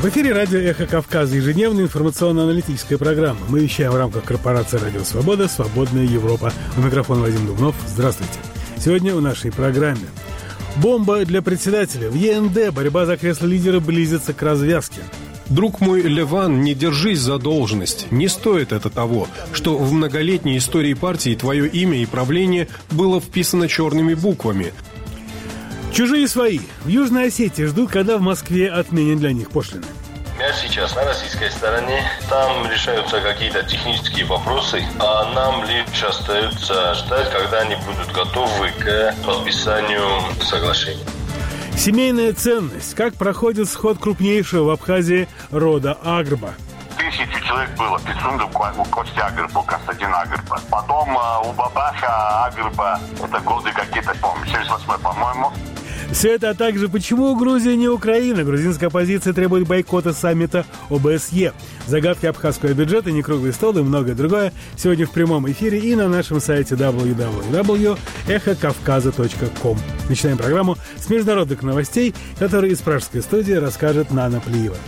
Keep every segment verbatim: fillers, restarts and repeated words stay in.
В эфире радио «Эхо Кавказа», ежедневная информационно-аналитическая программа. Мы вещаем в рамках корпорации «Радио Свобода», «Свободная Европа». У микрофона Вадим Дубнов. Здравствуйте. Сегодня в нашей программе. Бомба для председателя. В ЕНД борьба за кресло лидера близится к развязке. Друг мой Леван, не держись за должность. Не стоит это того, что в многолетней истории партии твое имя и правление было вписано черными буквами. Чужие свои. В Южной Осетии ждут, когда в Москве отменят для них пошлины. Я сейчас на российской стороне. Там решаются какие-то технические вопросы, а нам лишь остается ждать, когда они будут готовы к подписанию соглашения. Семейная ценность. Как проходит сход крупнейшего в Абхазии рода Агрба? Тысячу человек было. Пицунда у Кости Агрба, Константин Агрба. Потом у Бабаха Агрба, это годы какие-то, помню, семьдесят восьмой, по-моему. Все это, а также почему Грузия не Украина. Грузинская оппозиция требует бойкота саммита ОБСЕ. Загадки абхазского бюджета, некруглый стол и многое другое сегодня в прямом эфире и на нашем сайте дабл ю дабл ю дабл ю точка эхо кавказа точка ком. Начинаем программу с международных новостей, которые из пражской студии расскажет Нана Плиева.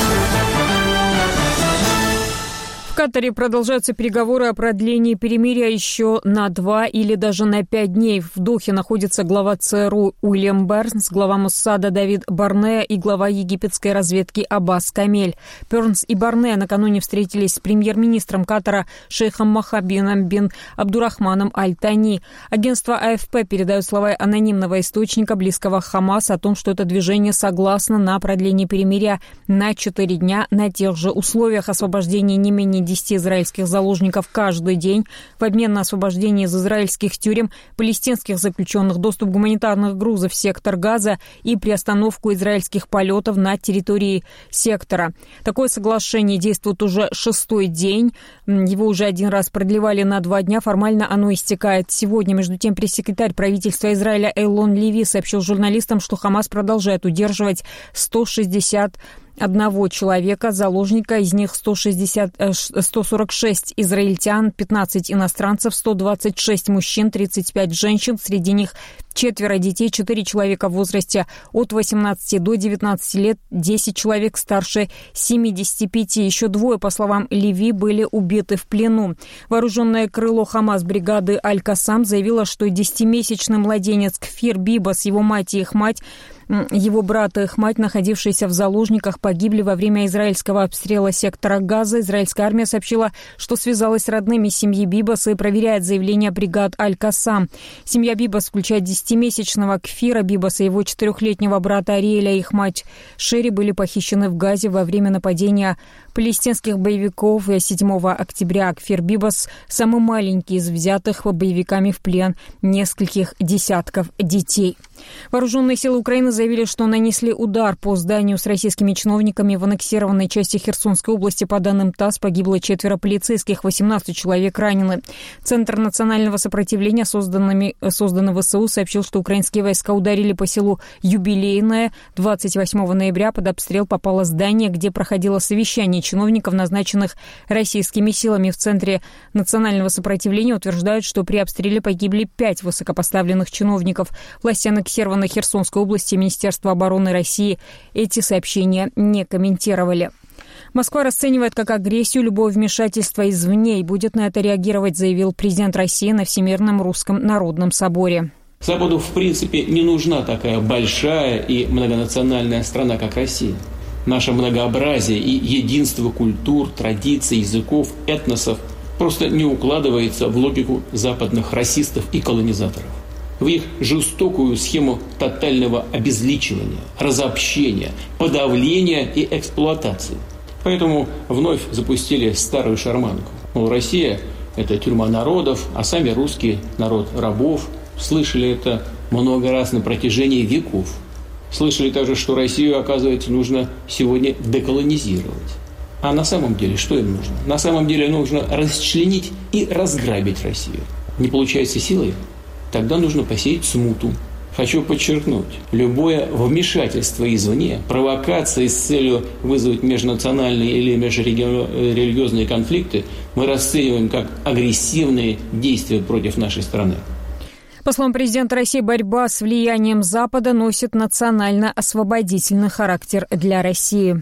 В Катаре продолжаются переговоры о продлении перемирия еще на два или даже на пять дней. В Дохе находится глава ЦРУ Уильям Бернс, глава Моссада Давид Барнеа и глава египетской разведки Аббас Камель. Бернс и Барнеа накануне встретились с премьер-министром Катара шейхом Мохаммедом бин Абдурахманом Аль-Тани. Агентство А Эф Пэ передает слова анонимного источника, близкого к Хамас, о том, что это движение согласно на продление перемирия на четыре дня на тех же условиях освобождения не менее десяти израильских заложников каждый день в обмен на освобождение из израильских тюрем палестинских заключенных, доступ гуманитарных грузов в сектор Газа и приостановку израильских полетов на территории сектора. Такое соглашение действует уже шестой день. Его уже один раз продлевали на два дня. Формально оно истекает сегодня. Между тем, пресс-секретарь правительства Израиля Эйлон Леви сообщил журналистам, что Хамас продолжает удерживать сто шестьдесят одного человека, заложника, из них сто шестьдесят, сто сорок шесть израильтян, пятнадцать иностранцев, сто двадцать шесть мужчин, тридцать пять женщин, среди них четверо детей, четыре человека в возрасте от восемнадцати до девятнадцати лет, десять человек старше семидесяти пяти. Еще двое, по словам Леви, были убиты в плену. Вооруженное крыло Хамас бригады Аль-Кассам заявило, что десятимесячный младенец Кфир Бибас, его мать и их мать, его брат и их мать, находившиеся в заложниках, погибли во время израильского обстрела сектора Газа. Израильская армия сообщила, что связалась с родными семьи Бибаса и проверяет заявление бригад Аль-Кассам. Семья Бибас включает десятимесячного Кфира Бибаса, его четырехлетнего брата Ариэля и их мать Шери были похищены в Газе во время нападения палестинских боевиков. седьмого октября Кфир Бибас, самый маленький из взятых боевиками в плен нескольких десятков детей. Вооруженные силы Украины заявили, что нанесли удар по зданию с российскими чиновниками в аннексированной части Херсонской области. По данным ТАСС, погибло четверо полицейских, восемнадцать человек ранены. Центр национального сопротивления, созданный, созданный ВСУ, сообщил, что украинские войска ударили по селу Юбилейное. двадцать восьмого ноября под обстрел попало здание, где проходило совещание чиновников, назначенных российскими силами. В Центре национального сопротивления утверждают, что при обстреле погибли пять высокопоставленных чиновников. Власти аннексированной Херсонской области, Министерства обороны России эти сообщения не комментировали. Москва расценивает как агрессию любое вмешательство извне и будет на это реагировать, заявил президент России на Всемирном русском народном соборе. Западу, в принципе, не нужна такая большая и многонациональная страна, как Россия. Наше многообразие и единство культур, традиций, языков, этносов просто не укладывается в логику западных расистов и колонизаторов. В их жестокую схему тотального обезличивания, разобщения, подавления и эксплуатации. Поэтому вновь запустили старую шарманку. Мол, Россия – это тюрьма народов, а сами русские – народ рабов. Слышали это много раз на протяжении веков. Слышали также, что Россию, оказывается, нужно сегодня деколонизировать. А на самом деле что им нужно? На самом деле нужно расчленить и разграбить Россию. Не получается силой? Тогда нужно посеять смуту. Хочу подчеркнуть, любое вмешательство извне, провокации с целью вызвать межнациональные или межрелигиозные конфликты мы расцениваем как агрессивные действия против нашей страны. По словам президента России, борьба с влиянием Запада носит национально-освободительный характер для России.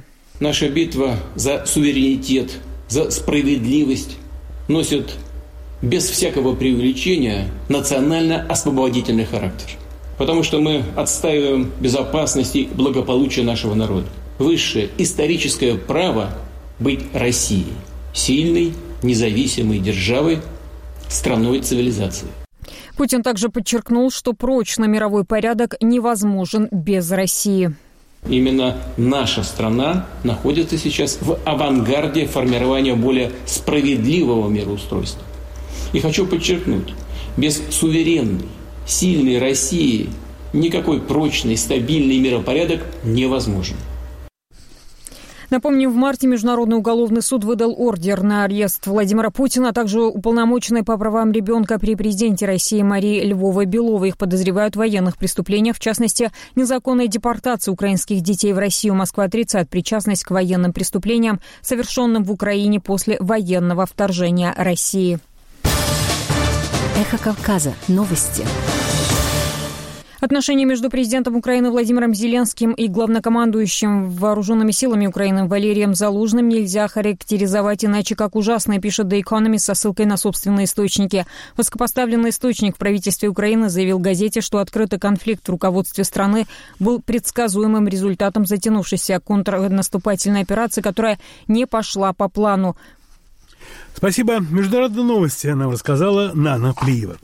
наша битва за суверенитет, за справедливость носит без всякого преувеличения национально-освободительный характер. Потому что мы отстаиваем безопасность и благополучие нашего народа. Высшее историческое право быть Россией, сильной, независимой державой, страной цивилизации. Путин также подчеркнул, что прочный мировой порядок невозможен без России. Именно наша страна находится сейчас в авангарде формирования более справедливого мироустройства. И хочу подчеркнуть, без суверенной, сильной России никакой прочный, стабильный миропорядок невозможен. Напомним, в марте Международный уголовный суд выдал ордер на арест Владимира Путина, а также уполномоченной по правам ребенка при президенте России Марии Львовой-Беловой. Их подозревают в военных преступлениях, в частности, незаконной депортации украинских детей в Россию. Москва отрицает причастность к военным преступлениям, совершенным в Украине после военного вторжения России. Эхо Кавказа. Новости. Отношения между президентом Украины Владимиром Зеленским и главнокомандующим вооруженными силами Украины Валерием Залужным нельзя характеризовать иначе, как ужасное, пишет The Economist со ссылкой на собственные источники. Высокопоставленный источник в правительстве Украины заявил газете, что открытый конфликт в руководстве страны был предсказуемым результатом затянувшейся контрнаступательной операции, которая не пошла по плану. Спасибо. Международные новости нам рассказала Нана Плиева.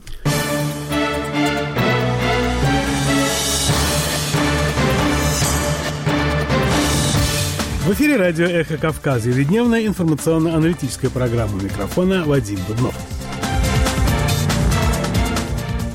В эфире радио «Эхо Кавказа», ежедневная информационно-аналитическая программа. У микрофона Вадим Дубнов.